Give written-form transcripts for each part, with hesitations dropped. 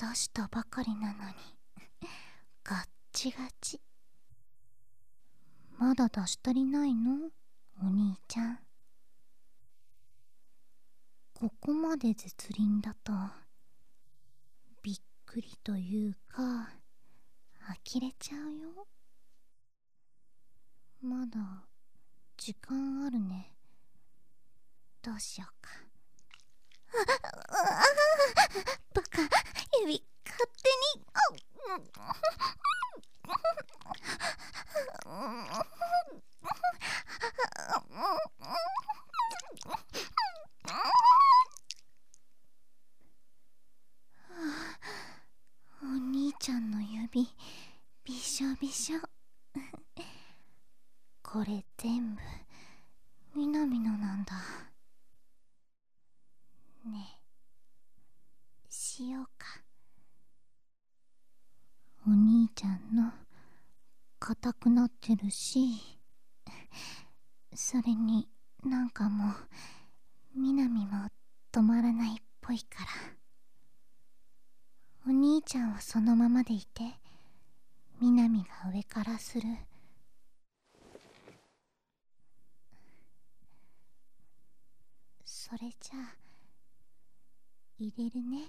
出したばかりなのにガッチガチ。まだ出し足りないのお兄ちゃん。ここまで絶倫だとびっくりというか呆れちゃうよ。まだ時間あるね。どうしようか。バカ、指勝手に。お兄ちゃんの指びしょびしょ。これ全部みなみのなんだね。しようか。お兄ちゃんの硬くなってるし、それになんかもうみなみも止まらないっぽいから、お兄ちゃんはそのままでいて、みなみが上からする。それじゃあ入れるね。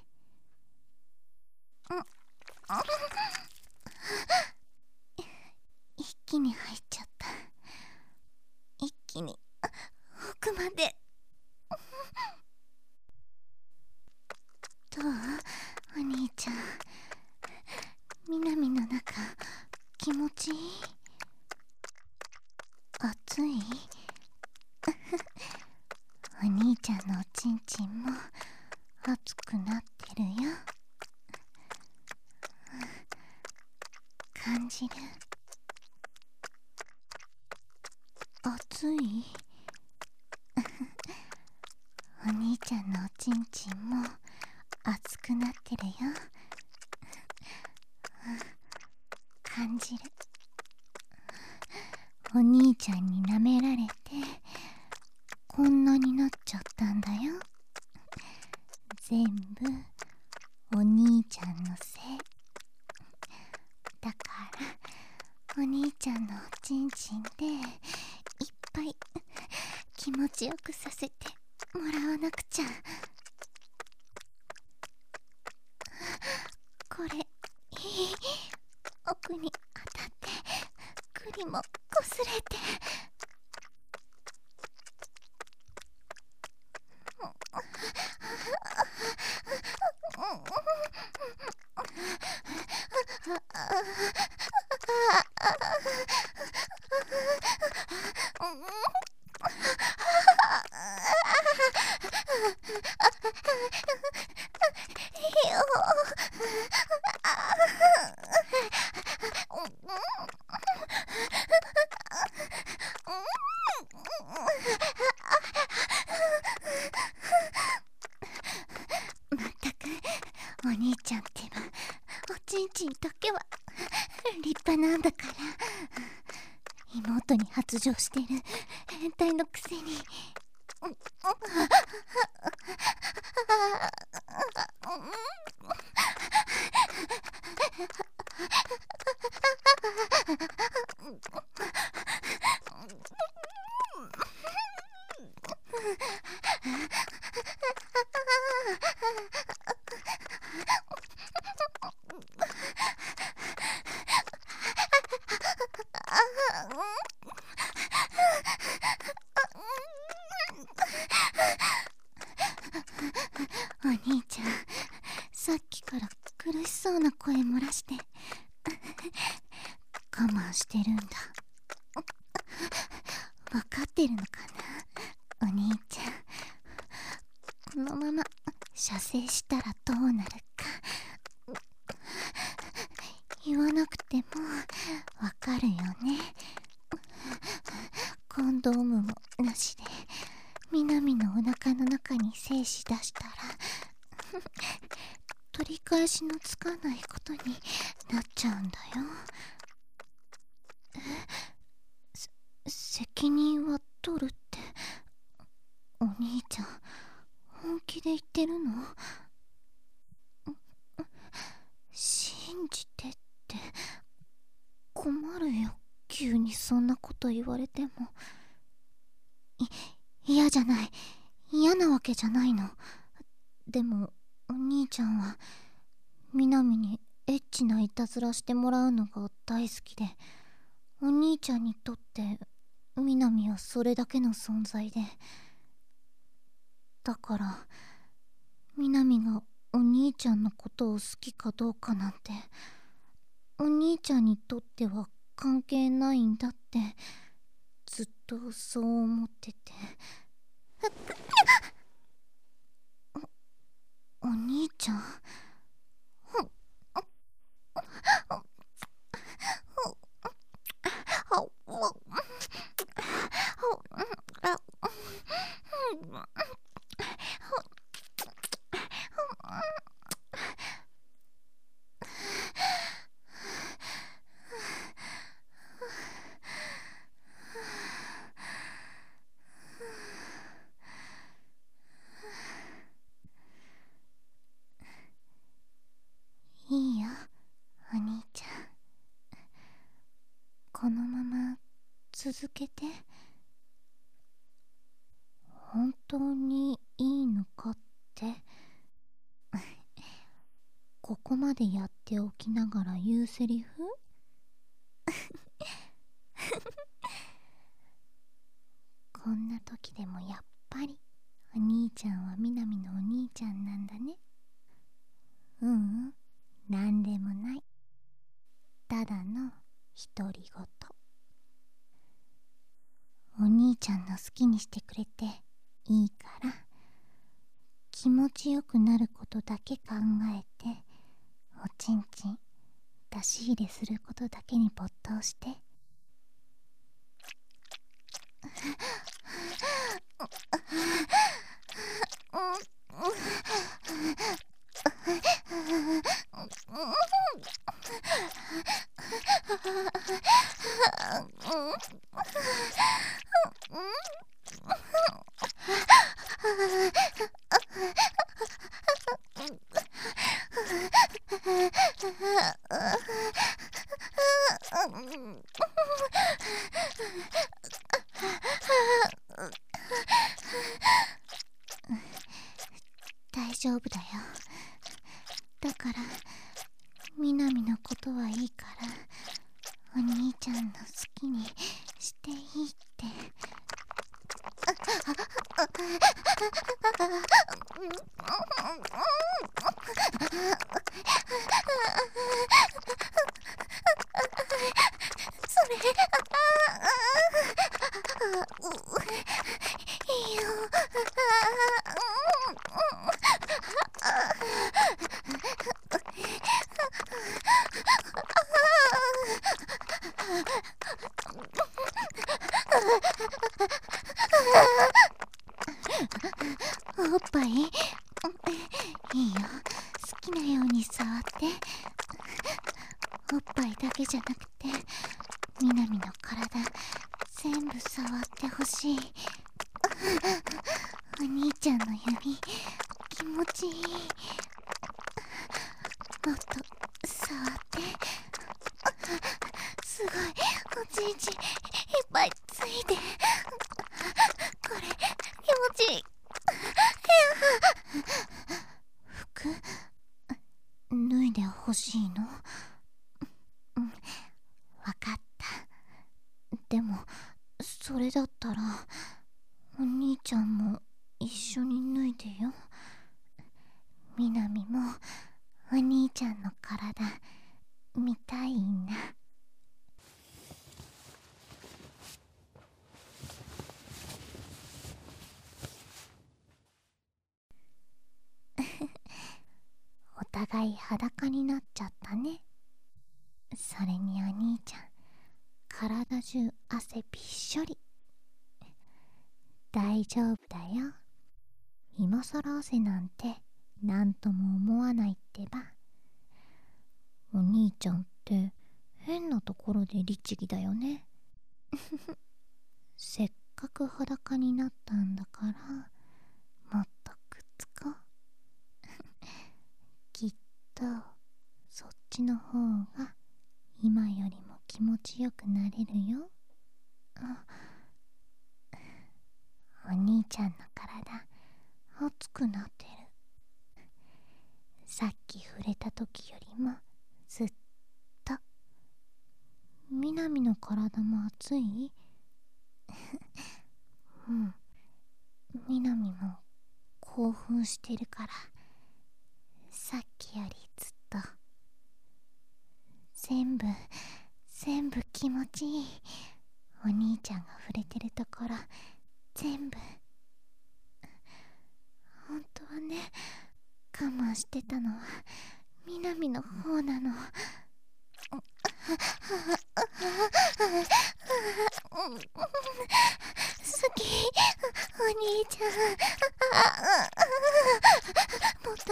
一気に入っちゃった。一気に奥まで。どうお兄ちゃん、みなみの中気持ちいい？熱い？お兄ちゃんのおちんちんも熱くなってるよ。感じる？熱い？お兄ちゃんのおちんちんも熱くなってるよ。感じる？お兄ちゃんに舐められてこんなになっちゃったんだよ。全部お兄ちゃんのせいだから、お兄ちゃんのおちんちんでいっぱい気持ちよくさせてもらわなくちゃ。これいい？奥に当たって栗もこすれて。まったくお兄ちゃんってば、おちんちんだけは立派なんだから。妹に発情してる変態のくせに。お兄ちゃん、さっきから苦しそうな声漏らして我慢してるんだ。分かってるのかなお兄ちゃん。このまま射精したらどうなるか言わなくてもわかるよね。コンドームもなしでみなみのお腹の中に精子出したら取り返しのつかないことになっちゃうんだよ。責任は取るってお兄ちゃん本気で言ってるの？ こと言われても嫌じゃない。嫌なわけじゃないの。でもお兄ちゃんはみなみにエッチないたずらしてもらうのが大好きで、お兄ちゃんにとってみなみはそれだけの存在で、だからみなみがお兄ちゃんのことを好きかどうかなんてお兄ちゃんにとっては関係ないんだってずっとそう思ってて。お兄ちゃん、いいよお兄ちゃん、このまま続けて。本当にいいのかってここまでやっておきながら言うセリフこんな時でもやっぱりお兄ちゃんはみなみのお兄ちゃんなんだね。ううん、なんでもない。ただの独り言。お兄ちゃんの好きにしてくれていいから、気持ちよくなることだけ考えて、おちんちん出し入れすることだけに没頭して。大丈夫だよ。だからみなみのことはいいから、お兄ちゃんの好きにしていいって。それいいよ。おっぱいいいよ。好きなように触って。おっぱいだけじゃなくてみなみの体全部触ってほしい。お兄ちゃんの指気持ちいい。もっと触って。すごい、おちんちんいっぱいついて、これ気持ちいい。服脱いでほしいの？うん、わかった。でもそれだったらお兄ちゃんも一緒に脱いでよ。みなみもお兄ちゃんの体見たいな。お互い裸になっちゃったね。それにお兄ちゃん体中汗びっしょり。大丈夫だよ。今さら汗なんてなんとも思わないってば。お兄ちゃんって変なところで律儀だよね。せっかく裸になったんだからもっとくっつこう。きっとそっちの方が今よりも気持ちよくなれるよ。 ゃんの体熱くなってる。さっき触れた時よりもずっと。みなみの体も熱い？うん、みなみも興奮してるから、さっきよりずっと。全部気持ちいい。お兄ちゃんが触れてるところ全部。本当はね、我慢してたのはみなみの方なの。好き、お兄ちゃん。もっと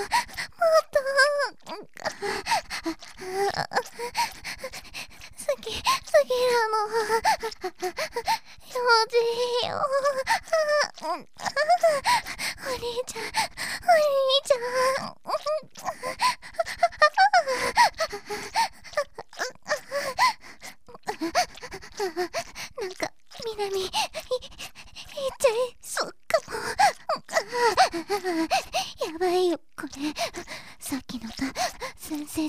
好きなの。用事よ。お兄ちゃん。なんかみなみ言っちゃいそうかも。やばいよこれ。さっきのと全然違う。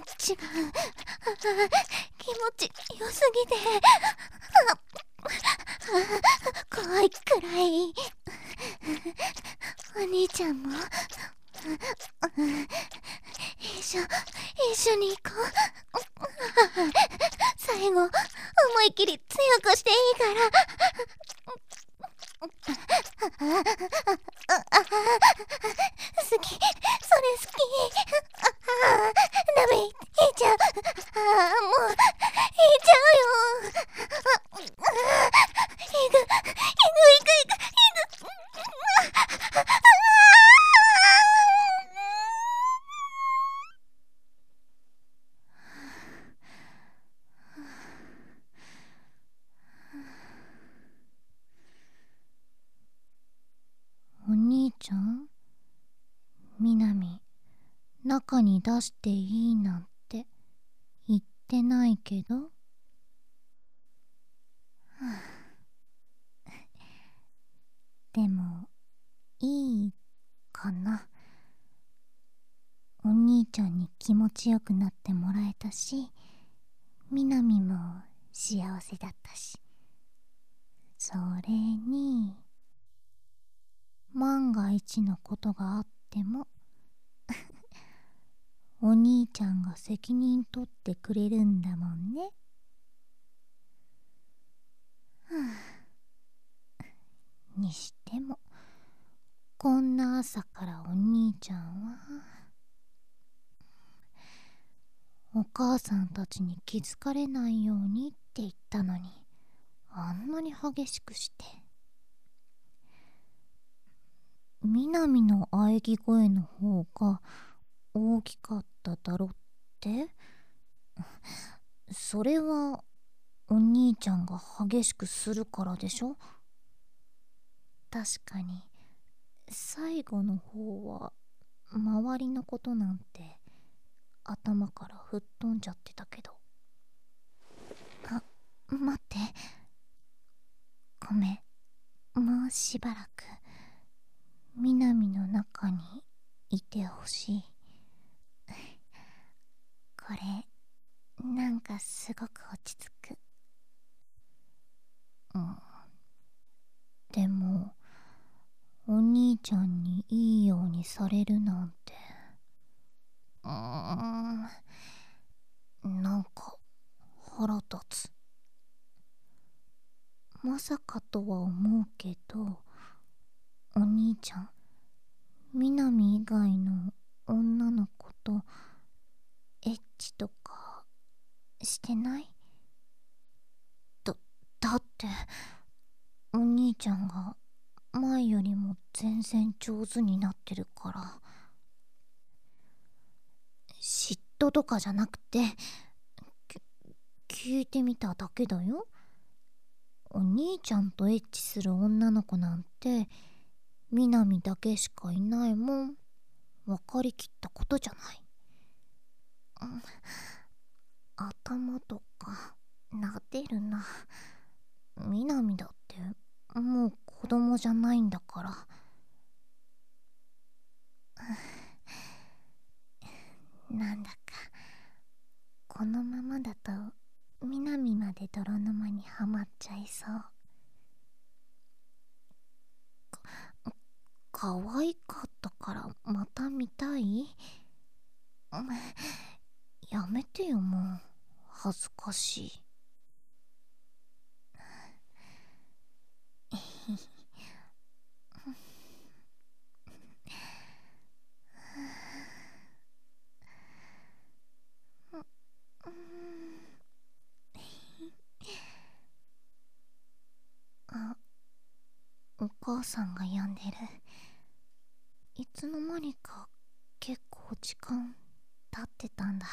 気持ちよすぎて怖いくらい。お兄ちゃんも一緒に行こう。最後思い切り強くしていいから。好き、それ好き。ダメ、引いちゃう。もう引いちゃうよ。いく。お兄ちゃん、みなみ、中に出していいなんて言ってないけど。でもいいかな。お兄ちゃんに気持ちよくなってもらえたし、みなみも幸せだったし、それに万が一のことがあってもお兄ちゃんが責任取ってくれるんだもんね。にしてもこんな朝からお兄ちゃんは。お母さんたちに気づかれないようにって言ったのに、あんなに激しくして。みなみの喘ぎ声の方が大きかっただろって？それはお兄ちゃんが激しくするからでしょ。確かに最後の方は周りのことなんて頭から吹っ飛んじゃってたけど。待って、ごめん。もうしばらくみなみの中にいてほしい。これなんかすごく落ち着く。でもお兄ちゃんにいいようにされるなんて、なんか腹立つ。まさかとは思うけど、お兄ちゃんみなみ以外の女の子とエッチとかしてない？だってお兄ちゃんが前よりも全然上手になってるから。嫉妬とかじゃなくて、聞いてみただけだよ。お兄ちゃんとエッチする女の子なんてみなみだけしかいないもん。分かりきったことじゃない。頭とか撫でるな。みなみだってもう子供じゃないんだから。 泥沼にはまっちゃいそう。可愛かったからまた見たい？やめてよ、もう恥ずかしい。あ、お母さんが病んでる。いつの間にか結構時間経ってたんだ。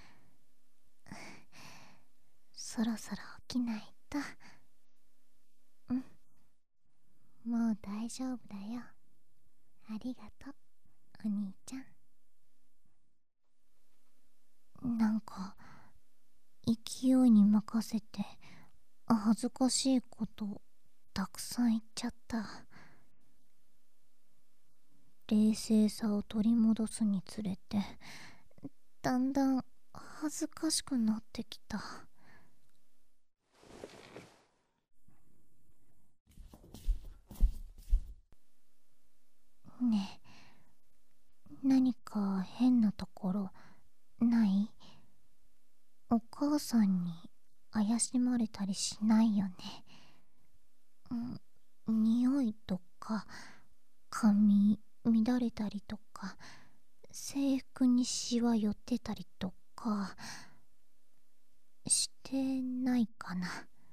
そろそろ起きないと。うん、もう大丈夫だよ。ありがとう、お兄ちゃん。なんか勢いに任せて恥ずかしいことたくさん言っちゃった。冷静さを取り戻すにつれてだんだん恥ずかしくなってきた。ねえ、何か変なところない？お母さんに怪しまれたりしないよね？匂いとか髪乱れたりとか制服にシワ寄ってたりとかしてないかな？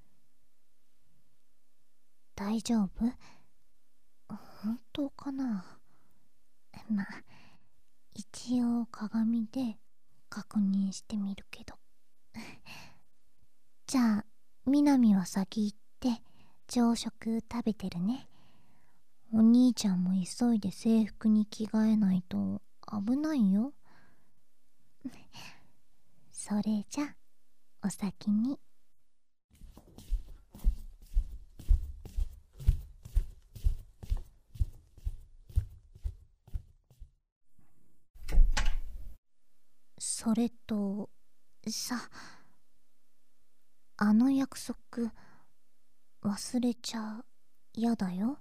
大丈夫？本当かな？まあ一応鏡で確認してみるけど。じゃあみなみは先行って朝食食べてるね。お兄ちゃんも急いで制服に着替えないと危ないよ。それじゃお先に。それとさ、あの約束忘れちゃやだよ。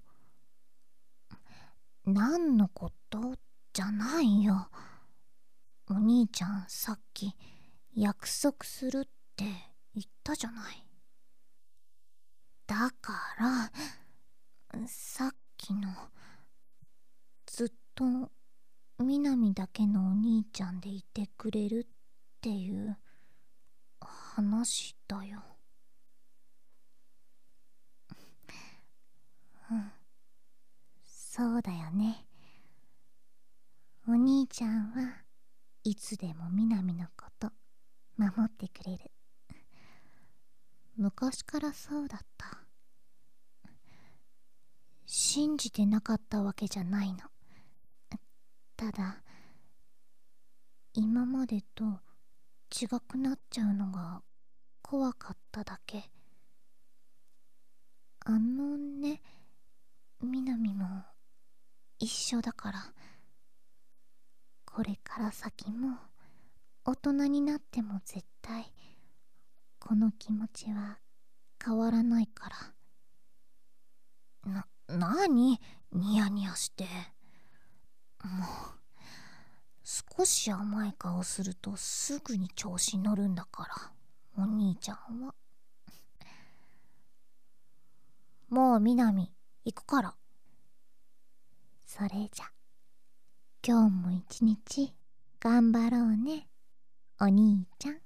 何のことじゃないよ。お兄ちゃんさっき約束するって言ったじゃない。だからさっきのずっとみなみだけのお兄ちゃんでいてくれるっていう話だよ。うん、そうだよね。お兄ちゃんはいつでもみなみのこと守ってくれる。昔からそうだった。信じてなかったわけじゃないの。ただ今までと違くなっちゃうのが怖かっただけ。あのね、みなみも一緒だから。これから先も大人になっても絶対この気持ちは変わらないから。なにニヤニヤして。もう少し甘い顔するとすぐに調子乗るんだから、お兄ちゃんは。もうみなみ行くから。それじゃ今日も一日頑張ろうね、お兄ちゃん。